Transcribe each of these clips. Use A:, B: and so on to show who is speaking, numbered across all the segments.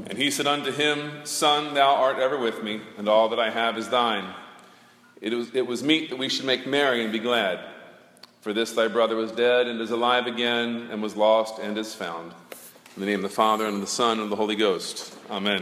A: And he said unto him, Son, thou art ever with me, and all that I have is thine. It was meet that we should make merry and be glad. For this thy brother was dead, and is alive again, and was lost, and is found. In the name of the Father, and of the Son, and of the Holy Ghost. Amen.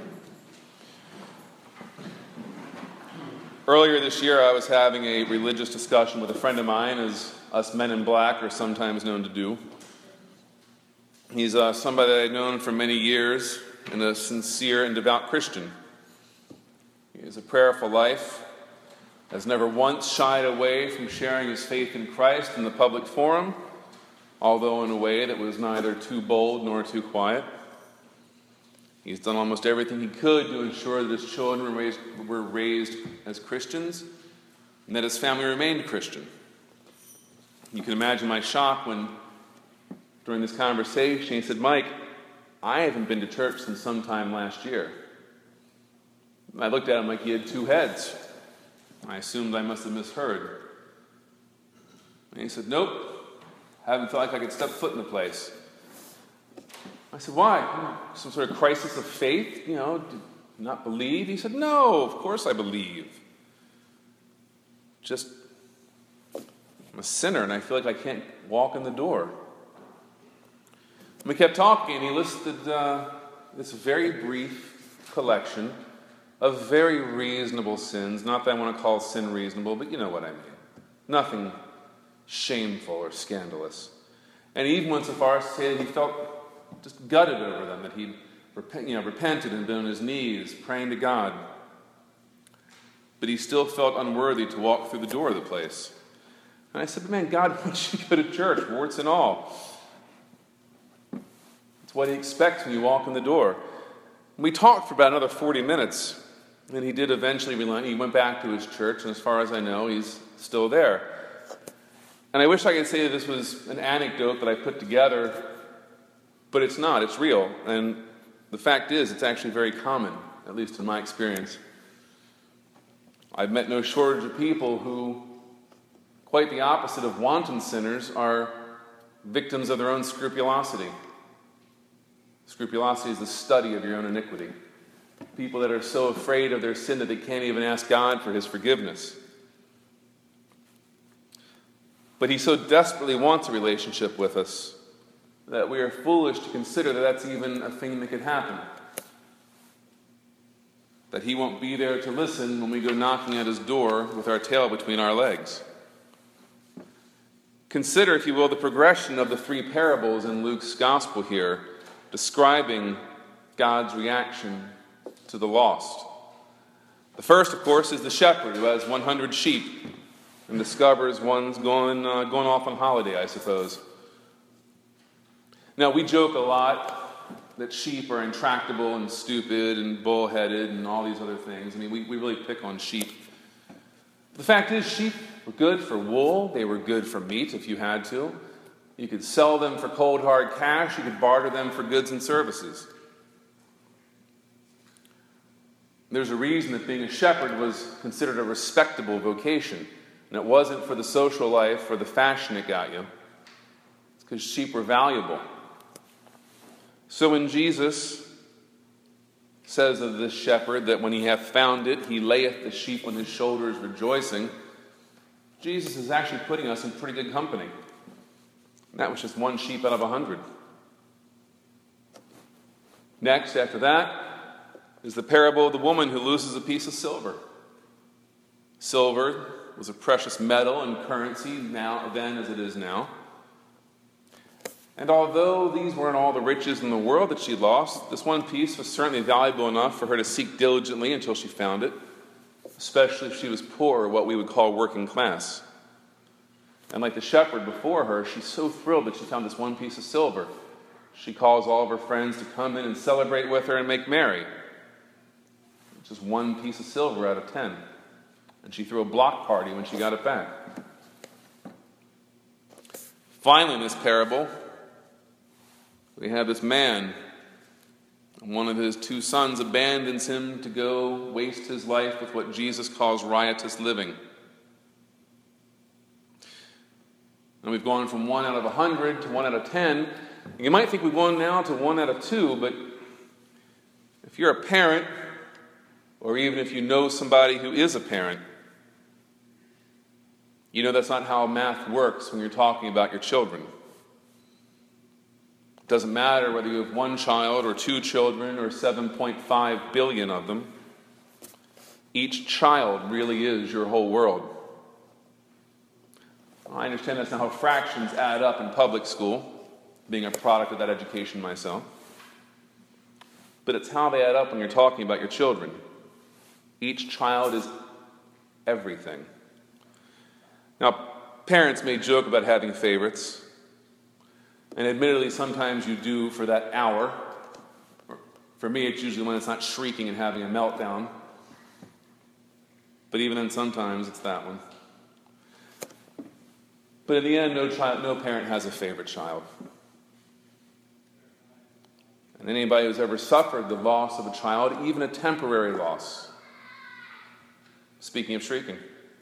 A: Earlier this year, I was having a religious discussion with a friend of mine, as us men in black are sometimes known to do. He's somebody that I've known for many years, and a sincere and devout Christian. He has a prayerful life, has never once shied away from sharing his faith in Christ in the public forum, although in a way that was neither too bold nor too quiet. He's done almost everything he could to ensure that his children were raised as Christians, and that his family remained Christian. You can imagine my shock when, during this conversation, he said, Mike, I haven't been to church since sometime last year. I looked at him like he had two heads. I assumed I must have misheard. And he said, nope, haven't felt like I could step foot in the place. I said, why? Some sort of crisis of faith? Do you not believe? He said, no, of course I believe. Just, I'm a sinner and I feel like I can't walk in the door. We kept talking, and he listed this very brief collection of very reasonable sins. Not that I want to call sin reasonable, but you know what I mean. Nothing shameful or scandalous. And he even went so far as to say that he felt just gutted over them, that he'd repented and been on his knees praying to God. But he still felt unworthy to walk through the door of the place. And I said, but man, God wants you to go to church, warts and all. It's what he expects when you walk in the door. We talked for about another 40 minutes, and he did eventually relent. He went back to his church, and as far as I know, he's still there. And I wish I could say that this was an anecdote that I put together, but it's not. It's real. And the fact is, it's actually very common, at least in my experience. I've met no shortage of people who, quite the opposite of wanton sinners, are victims of their own scrupulosity. Scrupulosity is the study of your own iniquity. People that are so afraid of their sin that they can't even ask God for his forgiveness. But he so desperately wants a relationship with us that we are foolish to consider that that's even a thing that could happen. That he won't be there to listen when we go knocking at his door with our tail between our legs. Consider, if you will, the progression of the three parables in Luke's gospel here, describing God's reaction to the lost. The first, of course, is the shepherd who has 100 sheep and discovers one's going off on holiday, I suppose. Now, we joke a lot that sheep are intractable and stupid and bullheaded and all these other things. I mean, we really pick on sheep. The fact is, sheep were good for wool. They were good for meat if you had to. You could sell them for cold, hard cash. You could barter them for goods and services. There's a reason that being a shepherd was considered a respectable vocation. And it wasn't for the social life or the fashion it got you. It's because sheep were valuable. So when Jesus says of this shepherd that when he hath found it, he layeth the sheep on his shoulders rejoicing, Jesus is actually putting us in pretty good company. And that was just one sheep out of 100. Next, after that, is the parable of the woman who loses a piece of silver. Silver was a precious metal and currency then as it is now. And although these weren't all the riches in the world that she lost, this one piece was certainly valuable enough for her to seek diligently until she found it, especially if she was poor, or what we would call working class. And like the shepherd before her, she's so thrilled that she found this one piece of silver. She calls all of her friends to come in and celebrate with her and make merry. Just one piece of silver out of 10. And she threw a block party when she got it back. Finally, in this parable, we have this man. One of his two sons abandons him to go waste his life with what Jesus calls riotous living. And we've gone from 1 out of 100 to 1 out of 10. You might think we've gone now to 1 out of 2, but If you're a parent, or even if you know somebody who is a parent, you know that's not how math works when you're talking about your children. It doesn't matter whether you have one child or two children or 7.5 billion of them. Each child really is your whole world. I understand that's not how fractions add up in public school, being a product of that education myself. But it's how they add up when you're talking about your children. Each child is everything. Now, parents may joke about having favorites, and admittedly, sometimes you do for that hour. For me, it's usually when it's not shrieking and having a meltdown. But even then, sometimes it's that one. But in the end, no parent has a favorite child. And anybody who's ever suffered the loss of a child, even a temporary loss, speaking of shrieking,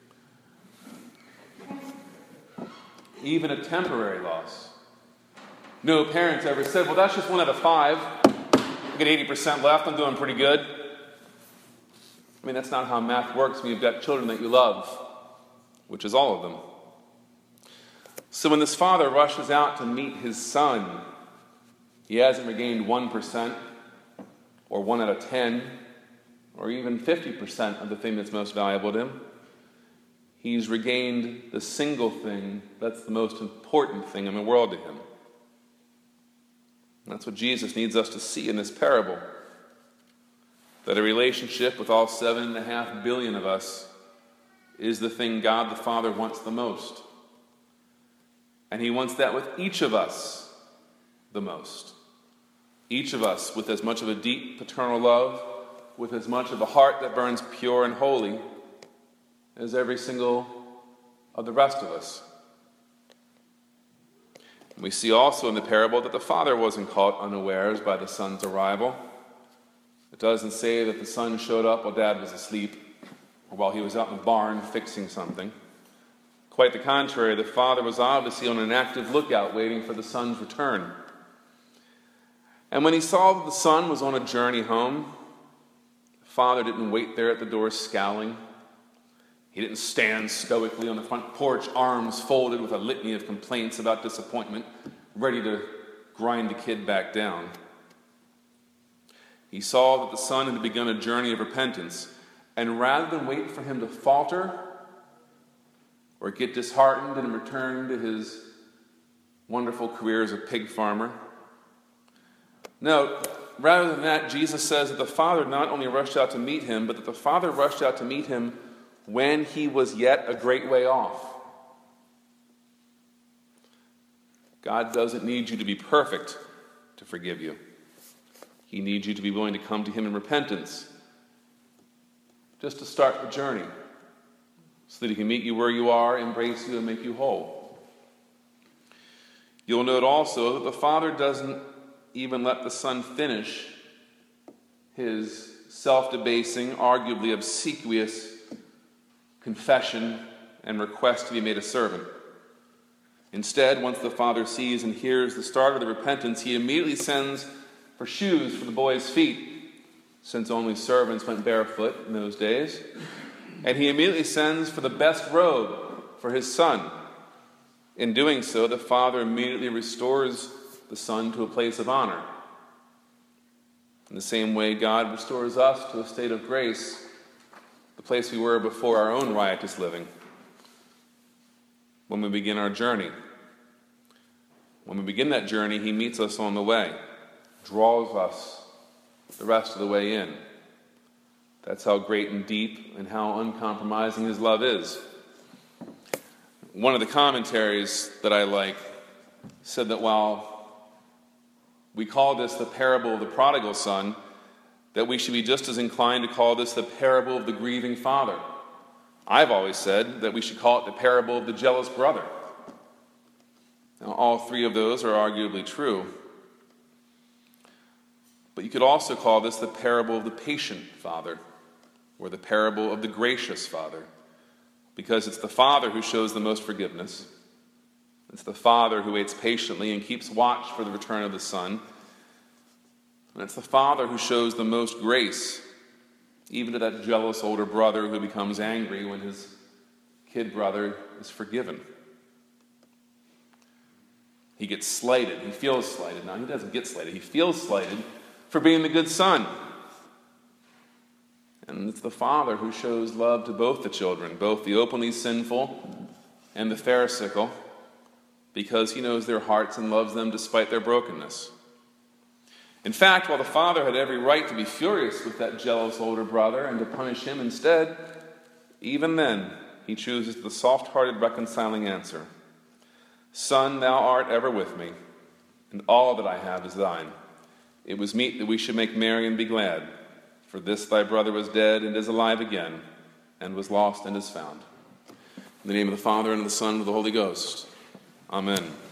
A: even a temporary loss, no parents ever said, well, that's just 1 out of 5. I get 80% left, I'm doing pretty good. I mean, that's not how math works when you've got children that you love, which is all of them. So when this father rushes out to meet his son, he hasn't regained 1% or 1 out of 10 or even 50% of the thing that's most valuable to him. He's regained the single thing that's the most important thing in the world to him. And that's what Jesus needs us to see in this parable. That a relationship with all 7.5 billion of us is the thing God the Father wants the most. And he wants that with each of us the most. Each of us with as much of a deep paternal love, with as much of a heart that burns pure and holy as every single of the rest of us. We see also in the parable that the father wasn't caught unawares by the son's arrival. It doesn't say that the son showed up while dad was asleep or while he was out in the barn fixing something. Quite the contrary, the father was obviously on an active lookout waiting for the son's return. And when he saw that the son was on a journey home, the father didn't wait there at the door scowling. He didn't stand stoically on the front porch, arms folded with a litany of complaints about disappointment, ready to grind the kid back down. He saw that the son had begun a journey of repentance, and rather than wait for him to falter or get disheartened and return to his wonderful career as a pig farmer, no, rather than that, Jesus says that the father not only rushed out to meet him, but that the father rushed out to meet him when he was yet a great way off. God doesn't need you to be perfect to forgive you. He needs you to be willing to come to him in repentance, just to start the journey, so that he can meet you where you are, embrace you, and make you whole. You'll note also that the father doesn't even let the son finish his self-debasing, arguably obsequious confession and request to be made a servant. Instead, once the father sees and hears the start of the repentance, he immediately sends for shoes for the boy's feet, since only servants went barefoot in those days. And he immediately sends for the best robe for his son. In doing so, the father immediately restores the son to a place of honor. In the same way, God restores us to a state of grace, the place we were before our own riotous living. When we begin our journey, when we begin that journey, he meets us on the way, draws us the rest of the way in. That's how great and deep and how uncompromising his love is. One of the commentaries that I like said that while we call this the parable of the prodigal son, that we should be just as inclined to call this the parable of the grieving father. I've always said that we should call it the parable of the jealous brother. Now, all three of those are arguably true. But you could also call this the parable of the patient father, or the parable of the gracious father, because it's the father who shows the most forgiveness. It's the father who waits patiently and keeps watch for the return of the son. And it's the father who shows the most grace, even to that jealous older brother who becomes angry when his kid brother is forgiven. He gets slighted. He feels slighted. Now, he doesn't get slighted. He feels slighted for being the good son. And it's the father who shows love to both the children, both the openly sinful and the pharisaical, because he knows their hearts and loves them despite their brokenness. In fact, while the father had every right to be furious with that jealous older brother and to punish him instead, even then he chooses the soft-hearted reconciling answer. Son, thou art ever with me, and all that I have is thine. It was meet that we should make merry and be glad, for this thy brother was dead and is alive again, and was lost and is found. In the name of the Father, and of the Son, and of the Holy Ghost. Amen.